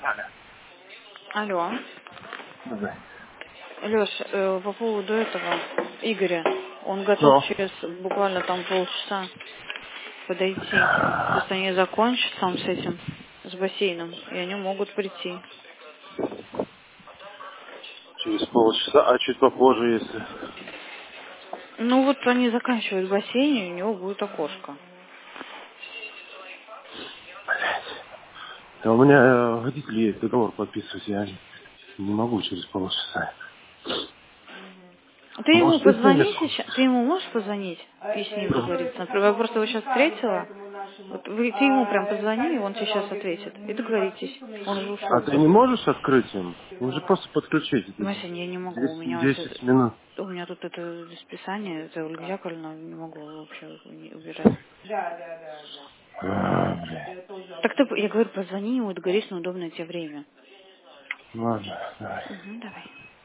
Алло. Давай. Леш, по поводу этого Игоря, он готов Ну, через буквально там полчаса подойти. То есть они закончат там с этим, с бассейном, и они могут прийти. через полчаса, а чуть попозже, если... Ну вот они заканчивают бассейн, и у него будет окошко. А у меня водитель есть, договор подписывать, я не могу через полчаса. Ты ему Может, ты позвони снимешь? сейчас, ты ему можешь позвонить и с ним договориться? Например, я просто его сейчас встретила, вот ты ему прям позвони, и он тебе сейчас ответит. И договоритесь. Он же А ушел. ты не можешь открыть им? Уже просто подключить. Это Вася, я не могу, 10 минут. у меня тут это расписание, это Ольга Яковлевна, не могу вообще убирать. Блин. Так ты, я говорю, позвони ему и договорись на удобное тебе время. Ладно, давай. Угу, давай.